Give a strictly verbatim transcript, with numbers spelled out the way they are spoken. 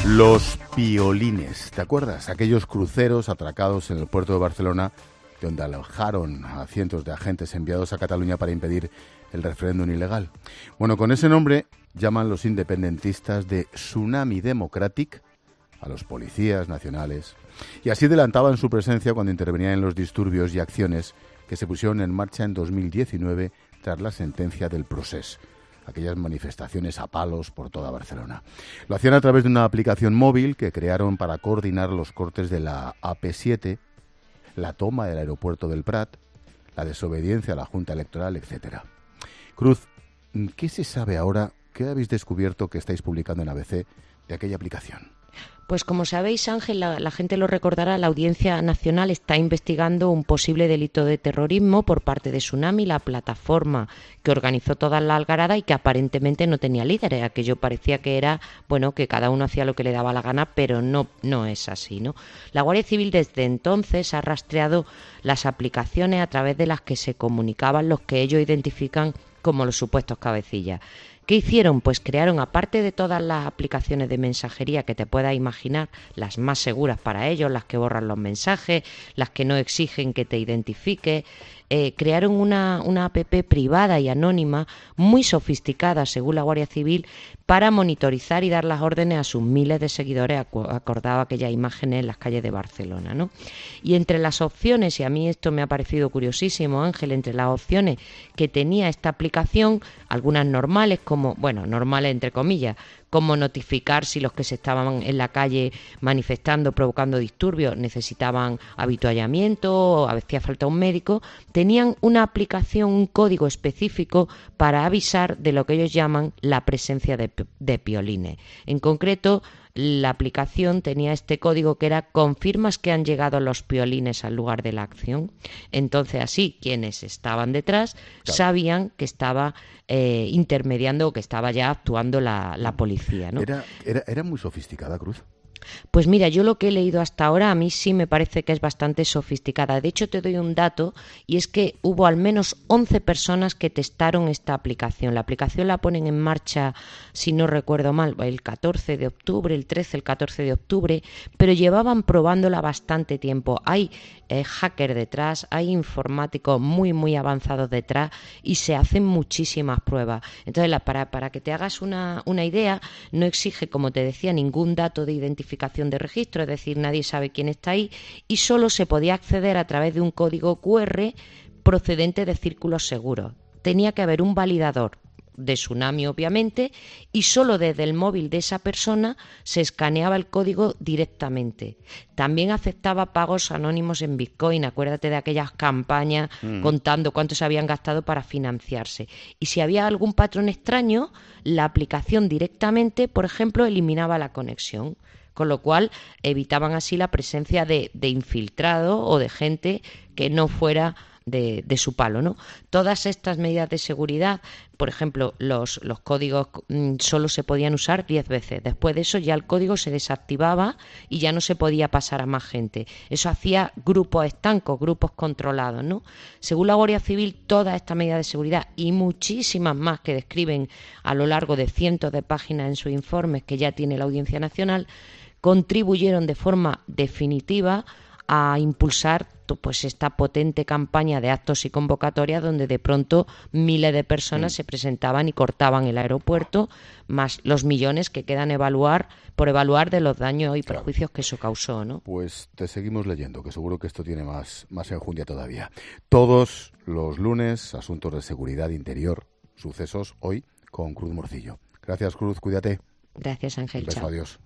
Los piolines, ¿te acuerdas? Aquellos cruceros atracados en el puerto de Barcelona, donde alojaron a cientos de agentes enviados a Cataluña para impedir el referéndum ilegal. Bueno, con ese nombre llaman los independentistas de Tsunami Democratic a los policías nacionales, y así adelantaban su presencia cuando intervenían en los disturbios y acciones que se pusieron en marcha en dos mil diecinueve tras la sentencia del Procés, aquellas manifestaciones a palos por toda Barcelona. Lo hacían a través de una aplicación móvil que crearon para coordinar los cortes de la A P siete, la toma del aeropuerto del Prat, la desobediencia a la Junta Electoral, etcétera. Cruz, ¿qué se sabe ahora? ¿Qué habéis descubierto que estáis publicando en A B C de aquella aplicación? Pues como sabéis, Ángel, la, la gente lo recordará, la Audiencia Nacional está investigando un posible delito de terrorismo por parte de Tsunami, la plataforma que organizó toda la algarada y que aparentemente no tenía líderes. Aquello parecía que era, bueno, que cada uno hacía lo que le daba la gana, pero no, no es así, ¿no? La Guardia Civil desde entonces ha rastreado las aplicaciones a través de las que se comunicaban los que ellos identifican como los supuestos cabecillas. ¿Qué hicieron? Pues crearon, aparte de todas las aplicaciones de mensajería que te puedas imaginar, las más seguras para ellos, las que borran los mensajes, las que no exigen que te identifiques, eh, crearon una, una app privada y anónima muy sofisticada, según la Guardia Civil, para monitorizar y dar las órdenes a sus miles de seguidores, acordaba aquellas imágenes en las calles de Barcelona, ¿no? Y entre las opciones, y a mí esto me ha parecido curiosísimo, Ángel, entre las opciones que tenía esta aplicación, algunas normales, como, bueno, normales entre comillas, como notificar si los que se estaban en la calle manifestando, provocando disturbios, necesitaban habituallamiento o hacía falta un médico, tenían una aplicación, un código específico para avisar de lo que ellos llaman la presencia de, de piolines. En concreto, la aplicación tenía este código que era: confirmas que han llegado los piolines al lugar de la acción. Entonces así quienes estaban detrás claro. sabían que estaba eh, intermediando o que estaba ya actuando la, la policía, ¿no? Era, era, era muy sofisticada, Cruz. Pues mira, yo lo que he leído hasta ahora a mí sí me parece que es bastante sofisticada. De hecho, te doy un dato, y es que hubo al menos once personas que testaron esta aplicación. La aplicación la ponen en marcha, si no recuerdo mal, el catorce de octubre, el trece, el catorce de octubre, pero llevaban probándola bastante tiempo. Hay eh, hackers detrás, hay informáticos muy, muy avanzados detrás y se hacen muchísimas pruebas. Entonces, la, para, para que te hagas una, una idea, no exige, como te decía, ningún dato de identificación de registro, es decir, nadie sabe quién está ahí, y solo se podía acceder a través de un código cu erre procedente de círculos seguros. Tenía que haber un validador de Tsunami, obviamente, y solo desde el móvil de esa persona se escaneaba el código directamente. También aceptaba pagos anónimos en Bitcoin, acuérdate de aquellas campañas mm. contando cuánto se habían gastado para financiarse. Y si había algún patrón extraño, la aplicación directamente, por ejemplo, eliminaba la conexión, con lo cual evitaban así la presencia de, de infiltrado o de gente que no fuera de, de su palo, ¿no? Todas estas medidas de seguridad, por ejemplo, los, los códigos mmm, solo se podían usar diez veces. Después de eso ya el código se desactivaba y ya no se podía pasar a más gente. Eso hacía grupos estancos, grupos controlados, ¿no? Según la Guardia Civil, todas estas medidas de seguridad y muchísimas más que describen a lo largo de cientos de páginas en sus informes que ya tiene la Audiencia Nacional, contribuyeron de forma definitiva a impulsar pues esta potente campaña de actos y convocatorias donde de pronto miles de personas mm. se presentaban y cortaban el aeropuerto, más los millones que quedan evaluar por evaluar de los daños y claro. perjuicios que eso causó, ¿no? Pues te seguimos leyendo, que seguro que esto tiene más, más enjundia todavía. Todos los lunes, asuntos de seguridad interior, sucesos hoy con Cruz Morcillo. Gracias, Cruz, cuídate. Gracias, Ángel. Un beso, chao. Adiós.